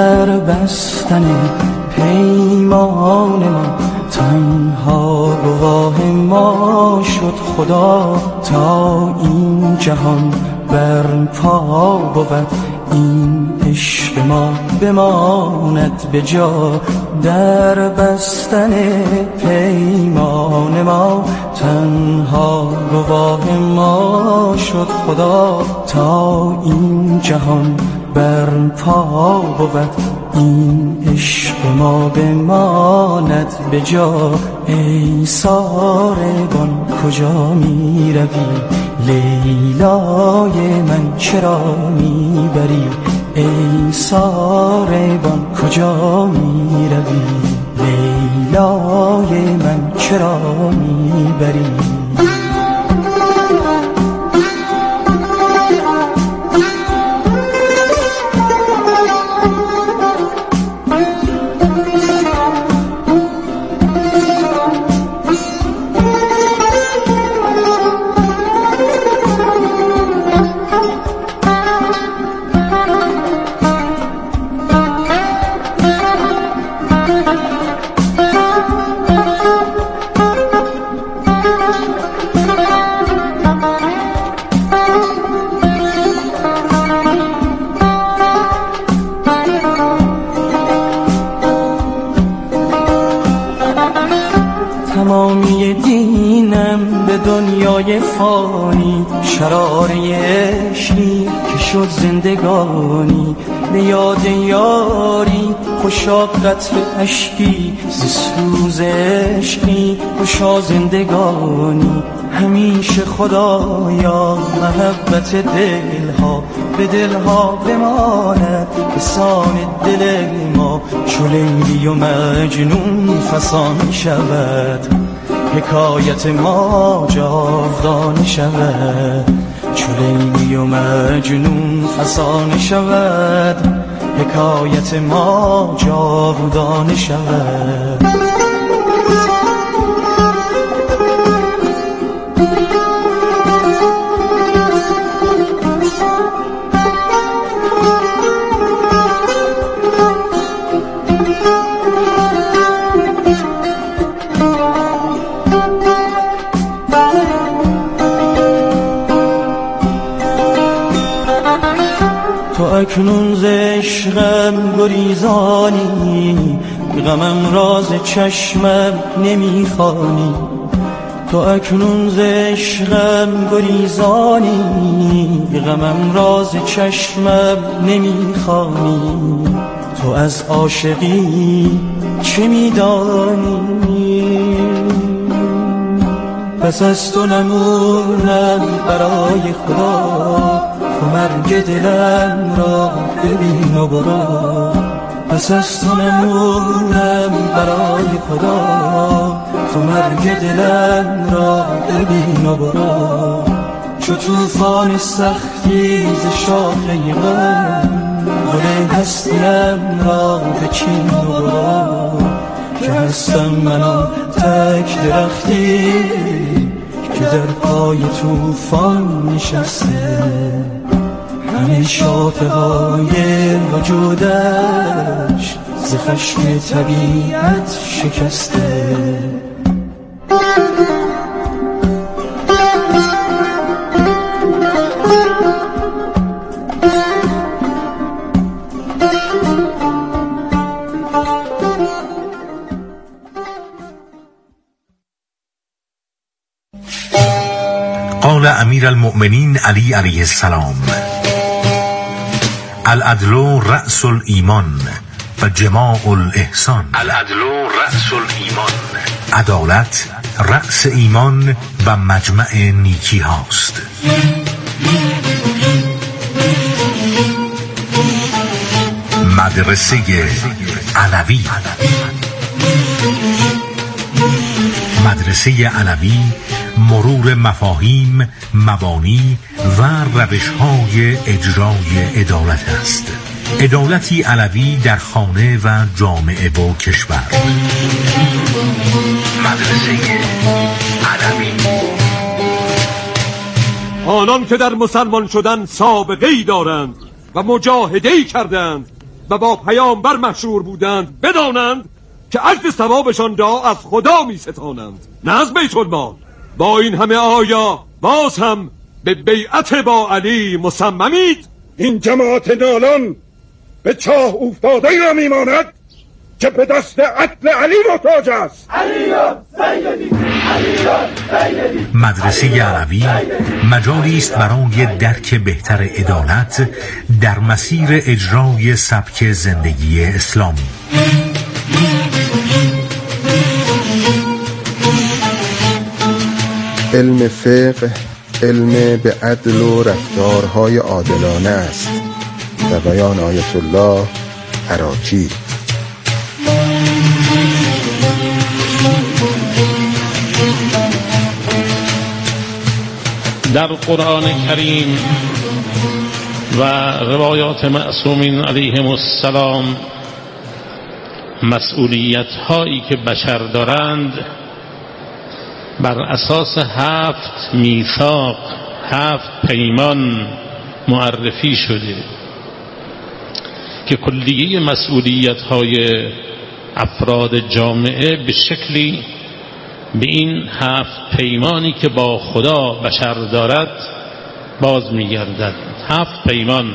در بستن پیمان ما، تنها گواه ما شد خدا تا این جهان برپا بود. این عشق ما بماند به جا، در بستن پیمان ما، تنها گواه ما شد خدا تا این جهان برپا بود. این عشق ما بماند به جا. ای ساربان کجا می روی؟ لیلای من چرا می بری؟ ای ساربان کجا می روی؟ لیلای من چرا می بری؟ تمامی دینم به دنیای فانی، شراره عشقی که شد زندگانی. به یاد یاری خوشا قطر اشکی، ز سوز عشقی خوشا زندگانی. همیشه خدایا محبت دلها به دلها بماند، به سان دل ما چو لیلی و مجنون فسان شود. حکایت ما جاودانه شود، چو لیلی و مجنون فسانه شود. حکایت ما جاودانه شود. تو اکنون ز عشقم گریزانی، غمم راز چشمم نمیخوانی. تو اکنون ز عشقم گریزانی، غمم راز چشمم نمیخوانی. تو از عاشقی چه میدانی؟ پس از تو نمونم برای خدا، تو مرگ دلم را ببین و برو. پس از تو نمونم برای خدا، تو مرگ دلم را ببین و برو. چو طوفان سختی ز شاخه غم، گل هستیم را بچین و برو. که هستم من آن تک درختی که در پای طوفان نشسته، همه شاخه های وجودش ز خشم طبیعت شکسته. قال امیر المؤمنین علی علیه السلام: العدل رأس الایمان و جماع الاحسان. العدل رأس الایمان، عدالت رأس ایمان و مجمع نیکی هاست. مدرسه علوی. مدرسه علوی مرور مفاهیم، مبانی و روش‌های اجرای عدالت است. عدالتی علوی در خانه و جامعه و کشور. مدرسه علوی. آنان که در مسلمان شدن سابقه‌ای دارند و مجاهده‌ای کردند و با پیامبر مشهور بودند بدانند که اجر ثوابشان را از خدا می ستانند نه از بیت المال. با این همه آیا باز هم به بیعت با علی مصممید؟ این جماعت نالان به چاه افتاده را میماند که به دست عدل علی محتاج است. مدرسه علوی مجالی است برای درک بهتر عدالت در مسیر اجرای سبک زندگی اسلامی. علم فقه علم به عدل و رفتارهای عادلانه است. در بیان آیت الله عراقی. در قرآن کریم و روایات معصومین علیهم السلام مسئولیت هایی که بشر دارند بر اساس 7 میثاق 7 پیمان معرفی شده که کلیه مسئولیت های افراد جامعه به شکلی به این 7 پیمانی که با خدا بشر دارد باز می‌گردد. 7 پیمان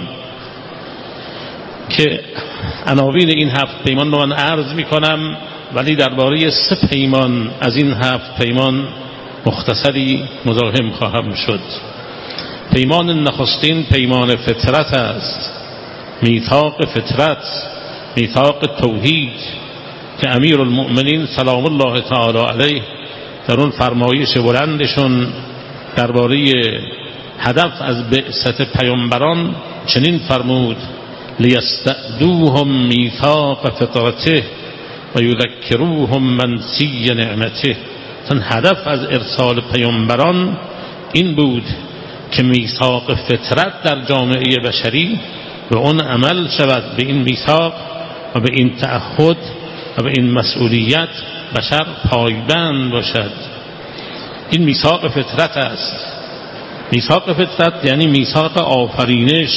که عناوین این 7 پیمان رو من عرض می‌کنم، ولی درباره 3 پیمان از این 7 پیمان مختصری مزاحم خواهم شد. پیمان نخستین پیمان فطرت است، میثاق فطرت، میثاق توحید که امیر المؤمنین سلام الله تعالی علیه در اون فرمایش بلندشون درباره هدف از بعثت پیامبران چنین فرمود: لیستعدوهم میثاق فطرته و یذکروهم منسی نعمته. چون هدف از ارسال پیامبران این بود که میثاق فطرت در جامعه بشری به اون عمل شود، به این میثاق و به این تعهد و به این مسئولیت بشر پایبند باشد. این میثاق فطرت است. میثاق فطرت یعنی میثاق آفرینش.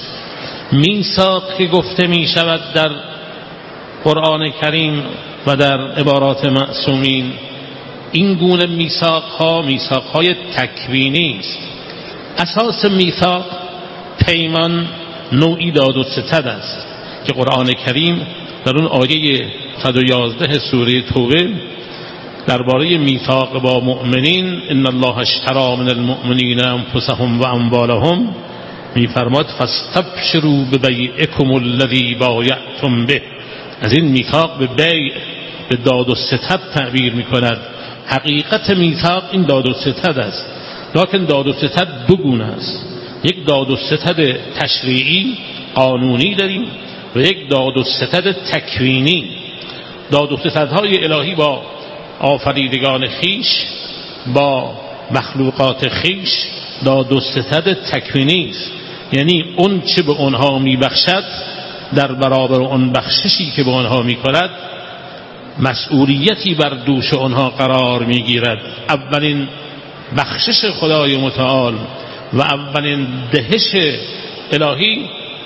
میثاق که گفته می شود در قرآن کریم و در عبارات معصومین، این گونه میثاق‌های تکوینی است. اساس میثاق پیمان نوعی داد و ستد است که قرآن کریم در اون آیه 111 سوره توبه درباره میثاق با مؤمنین ان الله اشتری من المؤمنین انفسهم و اموالهم میفرماد فاستبشروا ببیعکم الذی بایعتم به. از این میثاق به بیع، به داد و ستد تعبیر میکند. حقیقت میثاق این داد و ستد است، لکن داد و ستد دو گونه است. یک داد و ستد تشریعی قانونی داریم و یک داد و ستد تکوینی. داد و ستدهای الهی با آفریدگان خیش، با مخلوقات خیش داد و ستد تکوینی است، یعنی اون چه به آنها میبخشد در برابر اون بخششی که به آنها میکند مسئولیتی بر دوش آنها قرار میگیرد. اولین بخشش خدای متعال و اولین دهش الهی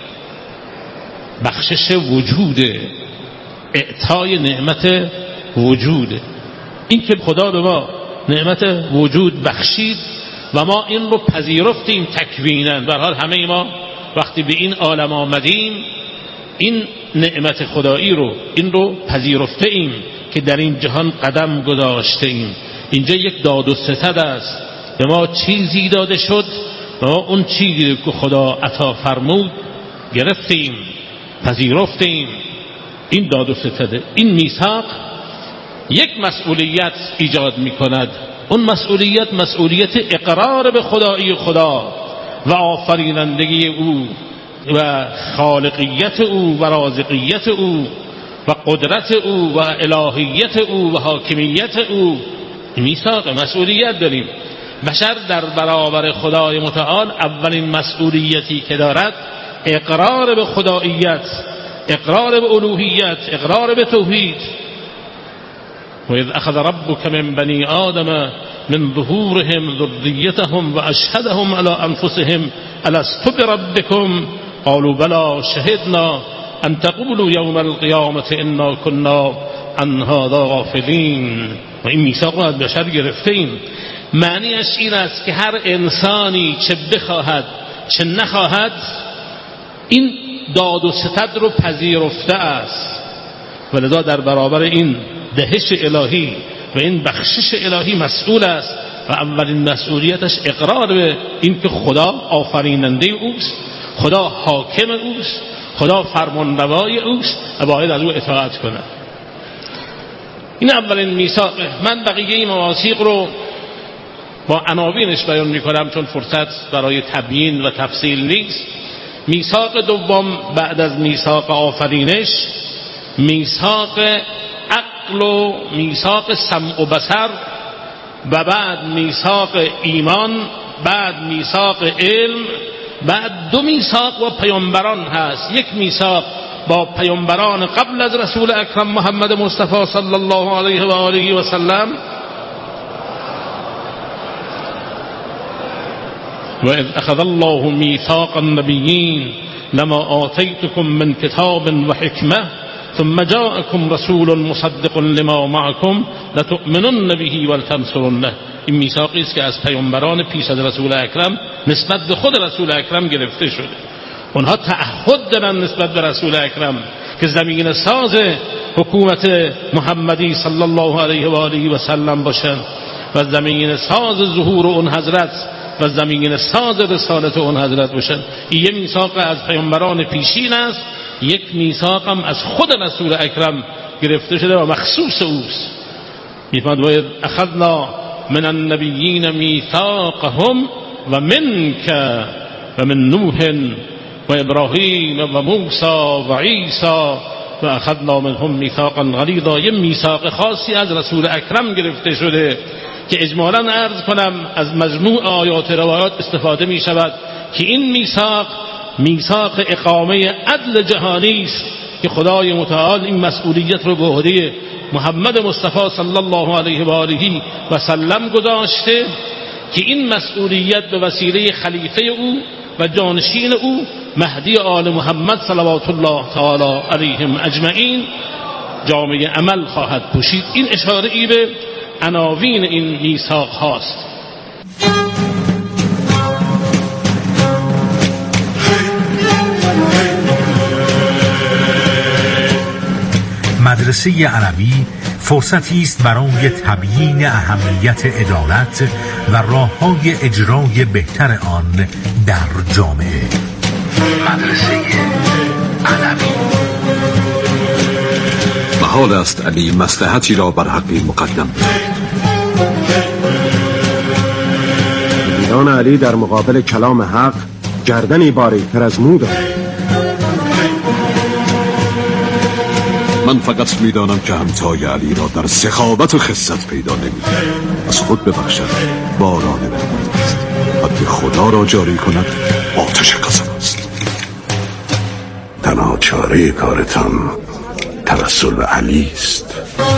بخشش وجود، اعطای نعمت وجود. این که خدا به ما نعمت وجود بخشید و ما این رو پذیرفتیم تکویناً. به هر حال همه ما وقتی به این عالم آمدیم این نعمت خدایی رو این رو پذیرفته ایم که در این جهان قدم گذاشته ایم. اینجا یک داد و ستد است. به ما چیزی داده شد و ما اون چیزی که خدا عطا فرمود گرفتیم، پذیرفتیم. این داد و ستده. این میثاق یک مسئولیت ایجاد می کند. اون مسئولیت اقرار به خدایی خدا و آفرینندگی او و خالقیت او و رازقیت او و قدرت او و الهیت او و حاکمیت او. میثاق مسئولیت داریم. بشر در برابر خدای متعال اولین مسئولیتی که دارد اقرار به خداییت، اقرار به الوهیت، اقرار به توحید. و اذ اخذ ربک من بنی آدم من ظهورهم ذریتهم و اشهدهم علی انفسهم الست بربکم قالوا بلی شهدنا ان تقولوا یوم القیامة انا كنا عن هذا غافلین. و این میثاق از بشر گرفته ایم. معنیش این است که هر انسانی چه بخواهد چه نخواهد این داد و ستد رو پذیرفته است و لذا در برابر این دهش الهی و این بخشش الهی مسئول است و اولین مسئولیتش اقرار به این که خدا آفریننده اوست، خدا حاکم اوست، خدا فرمانروای اوست و باید از او اطاعت کنه. این اولین میثاق. من بقیه این مواثیق رو با عناوینش بیان میکنم چون فرصت برای تبیین و تفصیل نیست. میثاق دوم بعد از میثاق آفرینش میثاق عقل و میثاق سمع و بصر و بعد میثاق ایمان، بعد میثاق علم، بعد دو میثاق با پیامبران هست. یک میثاق با پیامبران قبل از رسول اکرم محمد مصطفی صلی الله علیه و آله و سلم و اذ اخذ الله میثاق النبیین لما آتیتکم من کتاب و حکمه ثم جاءكم رسول مصدق لما معكم لتؤمنن به ولتنصرنه. این میثاقی است که از پیامبران پیش از رسول اکرم نسبت به خود رسول اکرم گرفته شده. اونها تعهد دارن نسبت به رسول اکرم که زمین ساز حکومت محمدی صلی الله علیه و آله و سلم باشند و زمین ساز ظهور اون حضرت و زمین ساز رسالت اون حضرت باشند. این یه میثاق از پیامبران پیشین است، یک میثاق هم از خود رسول اکرم گرفته شده و مخصوص اوست. میفرماید و اخذنا من النبیین میثاقهم و منک و من نوح و ابراهیم و موسی و عیسی و اخذنا منهم میثاقا غلیظا. یه میثاق خاصی از رسول اکرم گرفته شده که اجمالاً عرض کنم از مجموع آیات روایات استفاده می شود که این میثاق اقامه عدل جهانی است که خدای متعال این مسئولیت رو به عهده محمد مصطفی صلی الله علیه و آله و سلم گذاشته که این مسئولیت به وسیله خلیفه او و جانشین او مهدی آل محمد صلوات الله تعالی علیهم اجمعین جامعه عمل خواهد پوشید. این اشاره ای به عناوین این میثاق هاست. مدرسه علوی فرصتی است برای تبیین اهمیت عدالت و راه‌های اجرای بهتر آن در جامعه. مدرسه علوی. محال است علی مصلحتی را بر حقی مقدم. دیدان علی در مقابل کلام حق گردنی باریک‌تر از مو دارد. من فقط میدانم که همتای علی را در سخاوت و خست پیدا نمی‌کنم. از خود ببخشد باران رحمت است. حد خدا را جاری کند آتش قسم است. تنها چاره کارتان توسل به علی است.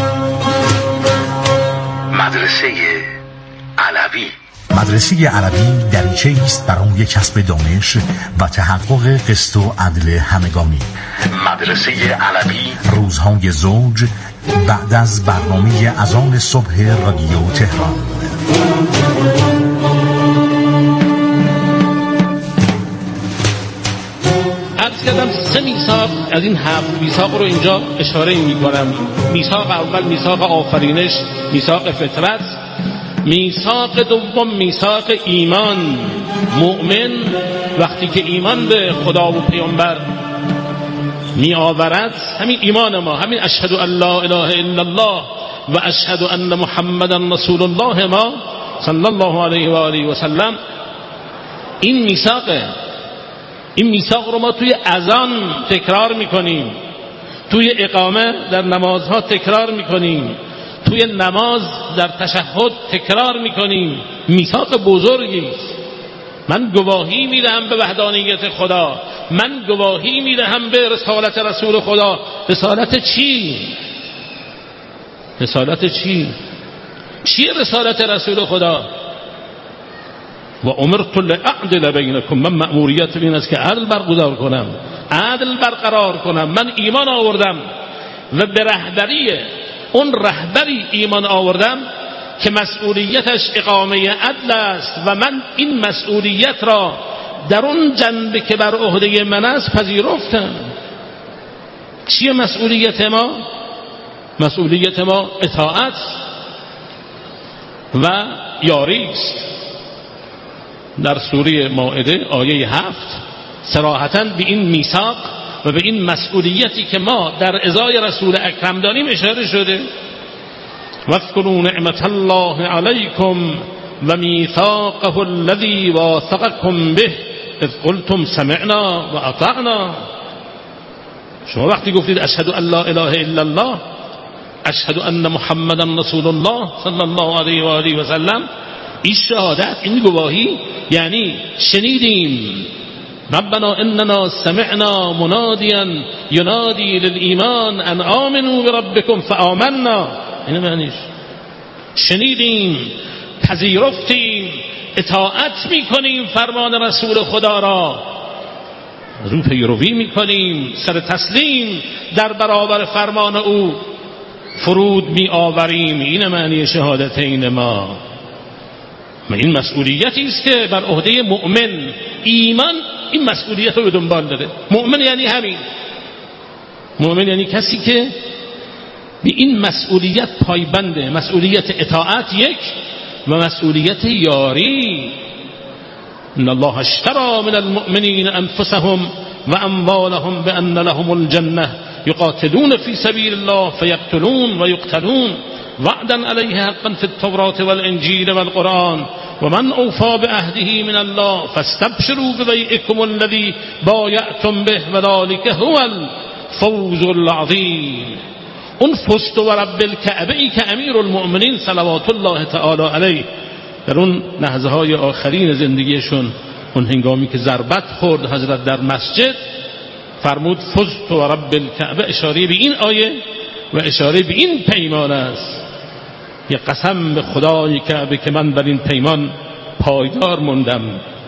مدرسه علوی. مدرسه علوی دریچه است برای کسب دانش و تحقق قسط و عدل همگانی. مدرسه علوی روزهای زوج بعد از برنامه اذان صبح رادیو تهران. عرض کردم 3 میثاق از این 7 میثاق رو اینجا اشاره می‌کنم. میثاق اول میثاق آفرینش، میثاق فطرت. میثاق دوم میثاق ایمان. مؤمن وقتی که ایمان به خدا و پیامبر می آورد، همین ایمان ما، همین اشهد ان لا اله الا الله و اشهد ان محمدا رسول الله ما صلی الله علیه و آله و سلم، این میثاقه. این میثاق رو ما توی اذان تکرار میکنیم، توی اقامه در نمازها تکرار میکنیم، توی نماز در تشهد تکرار میکنیم. میثاق بزرگی است. من گواهی میدهم به وحدانیت خدا، من گواهی میدهم به رسالت رسول خدا. رسالت چی؟ رسالت چی؟ چیه رسالت رسول خدا؟ و امرت لأعدل بینکم، من مأموریت این است که عدل برگزار کنم عدل برقرار کنم. من ایمان آوردم و به رهبری اون رهبری ایمان آوردم که مسئولیتش اقامه عدل است و من این مسئولیت را در اون جنبه که بر عهده من است پذیرفتم. چیه مسئولیت ما؟ مسئولیت ما اطاعت و یاری است. در سوره مائده آیه 7 صراحتاً به این میثاق و به این مسئولیتی که ما در ازای رسول اکرم داریم اشاره شده. واذکروا نعمت الله علیکم و میثاقه الذی واثقکم به اذ قلتم سمعنا و اطعنا. شما وقتی گفتید اشهد ان لا اله الا الله، اشهد ان محمدا رسول الله صلی الله علیه و آله و سلم، این شهادت، این گواهی یعنی شنیدیم ربنا اننا سمعنا منادیا ینادی للایمان ان آمنوا بربکم فآمنا. این معنیش شنیدیم، پذیرفتیم، اطاعت میکنیم فرمان رسول خدا را، رو پیروی میکنیم، سر تسلیم در برابر فرمان او فرود می آوریم. این معنی شهادتین ما. این مسئولیتی است که بر عهده مؤمن ایمان این مسئولیت رو به دنبال داره. مؤمن یعنی همین، مؤمن یعنی کسی که به این مسئولیت پایبنده، مسئولیت اطاعت یک و مسئولیت یاری. ان الله اشترى من المؤمنین انفسهم و اموالهم بان لهم الجنه یقاتلون فی سبیل الله فیقتلون و یقتلون وعدا علیه حقا فی التوراة والانجیل والقرآن و من اوفی بعهده من الله فاستبشروا ببیعکم الذی بایعتم به وذلک هو الفوز العظیم. اون فزت و رب الکعبه ای که امیر المؤمنین صلوات الله تعالی علیه در اون لحظه های آخرین زندگیشون، اون هنگامی که ضربت خورد حضرت در مسجد، فرمود فزت و رب الکعبه، اشاره به این آیه و اشاره به این پیمان است. یه قسم به خدای کعبه که من بر این پیمان پایدار موندم،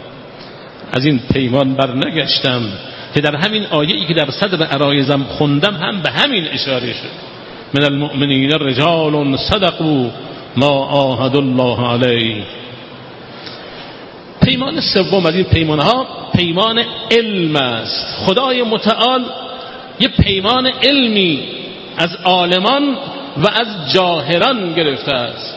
از این پیمان بر نگشتم، که در همین آیه‌ای که در صدر عرایزم خوندم هم به همین اشاره شد. من المؤمنین رجال صدقوا ما عاهدوا الله علیه. پیمان سوم از این پیمانها پیمان علم است. خدای متعال یه پیمان علمی از عالمان و از جاهلان گرفته است.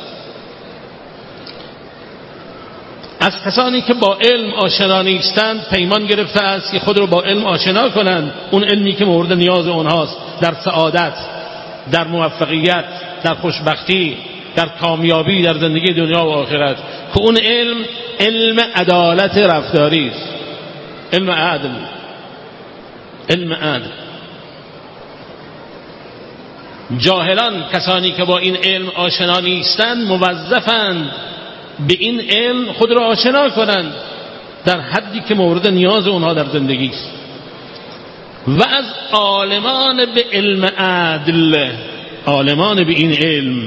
از کسانی که با علم آشنا نیستند پیمان گرفته است که خود رو با علم آشنا کنند، اون علمی که مورد نیاز اونهاست در سعادت، در موفقیت، در خوشبختی، در کامیابی در زندگی دنیا و آخرت، که اون علم عدالت رفتاری است، علم عدل. جاهلان، کسانی که با این علم آشنا نیستند، موظفند به این علم خود را آشنا کنند در حدی که مورد نیاز اونها در زندگی است. و از عالمان به علم عدل، عالمان به این علم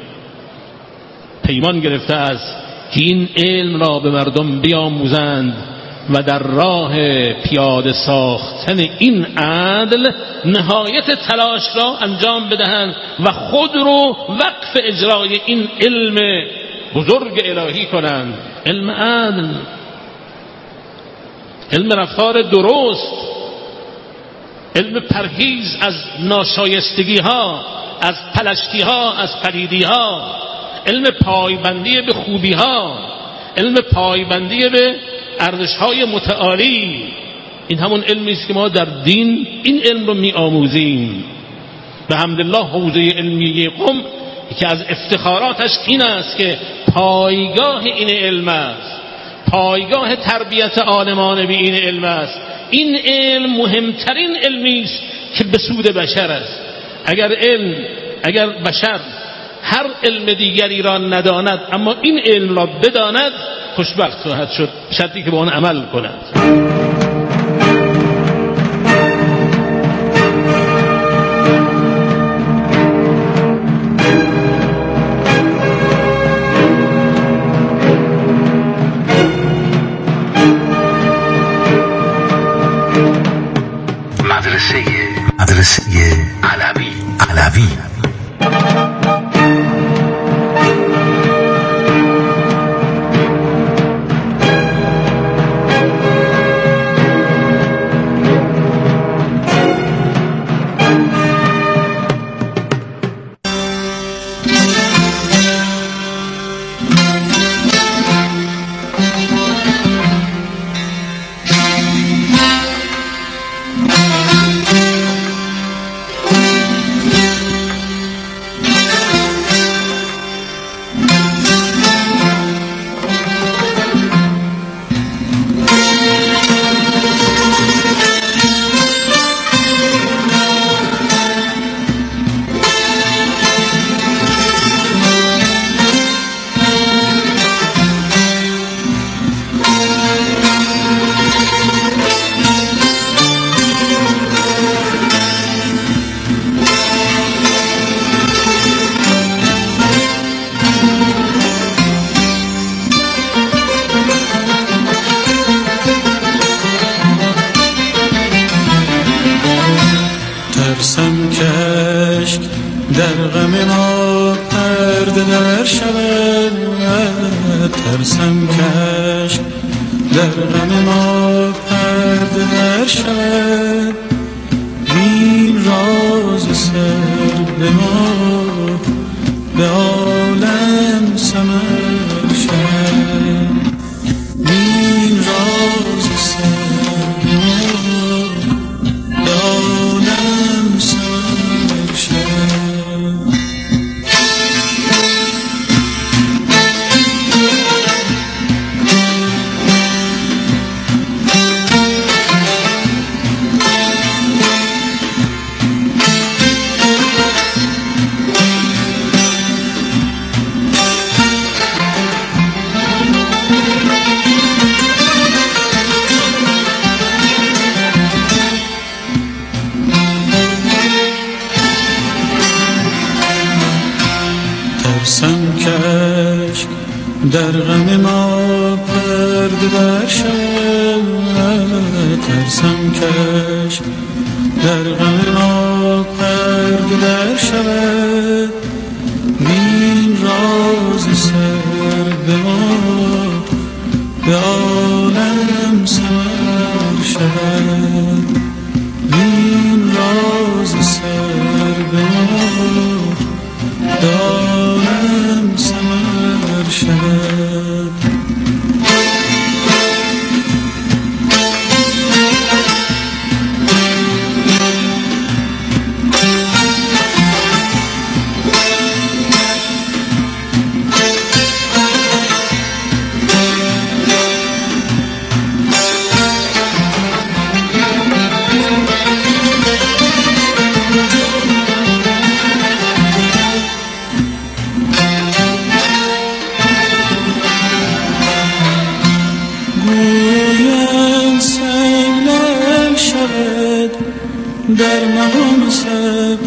پیمان گرفته است که این علم را به مردم بیاموزند و در راه پیاده ساختن این عدل نهایت تلاش را انجام بدهند و خود رو وقف اجرای این علم بزرگ الهی کنند. علم عدل، علم رفتار درست، علم پرهیز از ناشایستگی ها، از پلشتی ها، از پلیدی ها، علم پایبندی به خوبی ها، علم پایبندی به ارزش های متعالی. این همون علمی است که ما در دین این علم رو می آموزیم. به حمدالله حوزه علمی قم که از افتخاراتش این است که پایگاه این علم است، پایگاه تربیت عالمان به این علم است. این علم مهمترین علمی است که به سود بشر است. اگر بشر هر علم دیگری را نداند اما این علم را بداند، خوشبخت خواهد شد، شرطی که با آن عمل کند. علوی. ترسم کشک در غم ما پرده در شود، ترسم کشک در غم ما پرده در شود، این راز سر به ما به عالم سمر شود، این راز سر به ما به عالم سمر شود. ترسم کشک در غم ما پرده در شود، ترسم کشک در غم ما پرده در شود، این راز سر به ما به عالم سمر شود، این راز سر به ما به عالم سمر شود. گویم سیلل شود در مقام سب،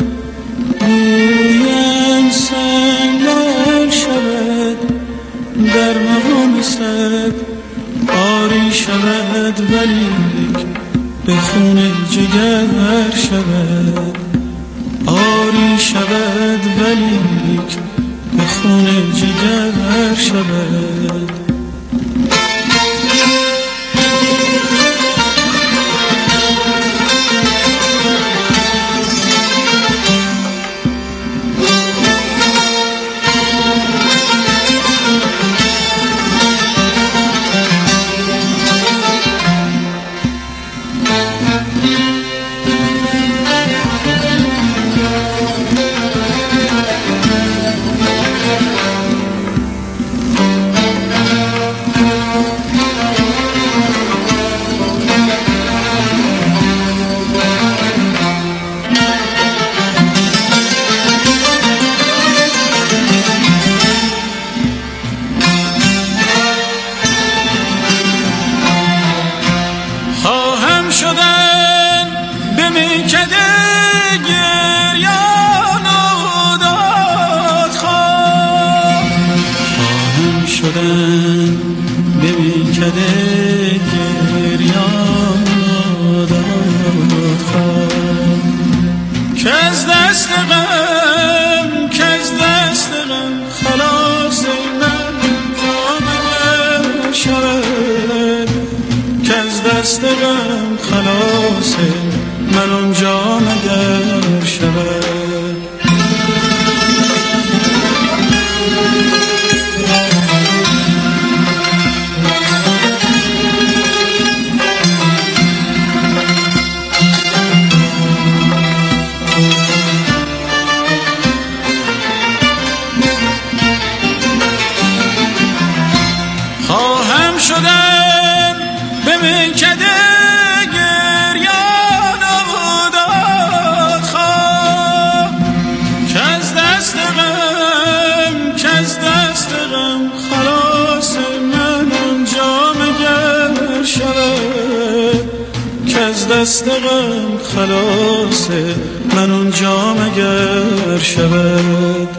گویم سیلل شود در مقام سب، آری شود ولیک به خون جگر شود، آری شود ولیک به خون جگر شود. که از دست غم خلاص من جامگر شود، که از دست غم خلاص من اون جامگر شود. دست غم خلاص من اون جامگر شود.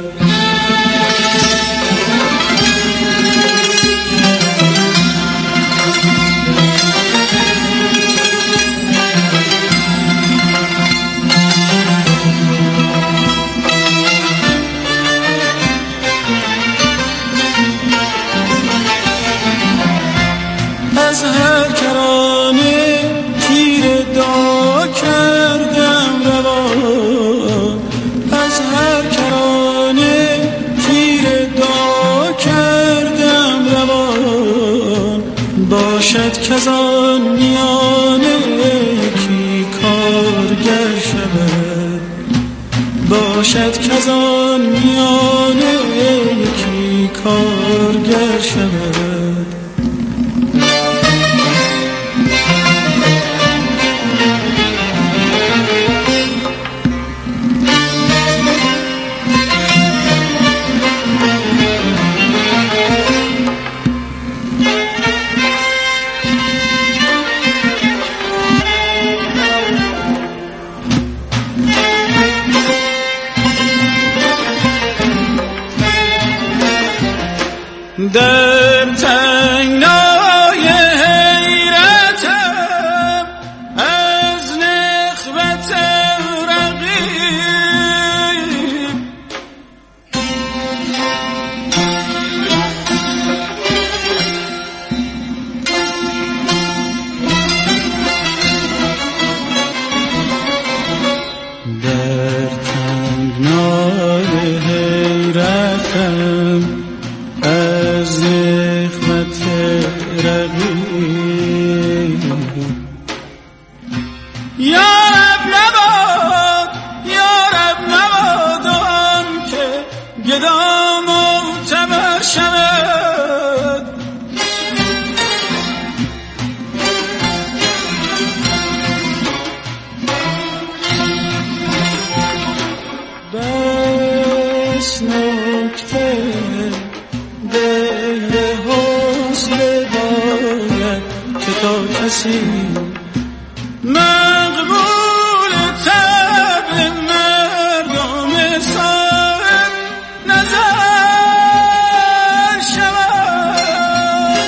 از هر کرانه تیر دعا کردم روان، از هر کرانه تیر دعا کردم روان، باشد که از آن میانه یکی کارگر شود، باشد که از آن میانه یکی کارگر شود. در تنگنای حیرتم از نخوت رقیب، در تنگنای حیرتم از نخوت رقیب، یارب نباد آن که گدا معتبر شود، بس نکته دل حوصله باید که تا کسی مقبول طبع مردم صاحب نظر شود.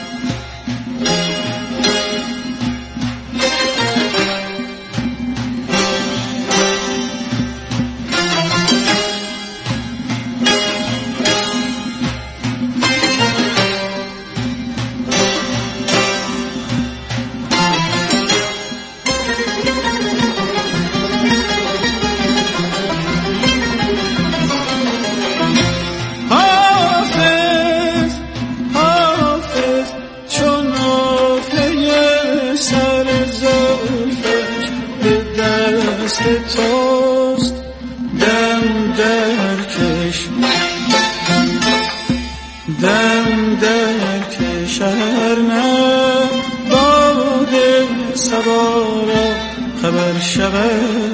توست دم درکش هر نه باد صبا را خبر شود.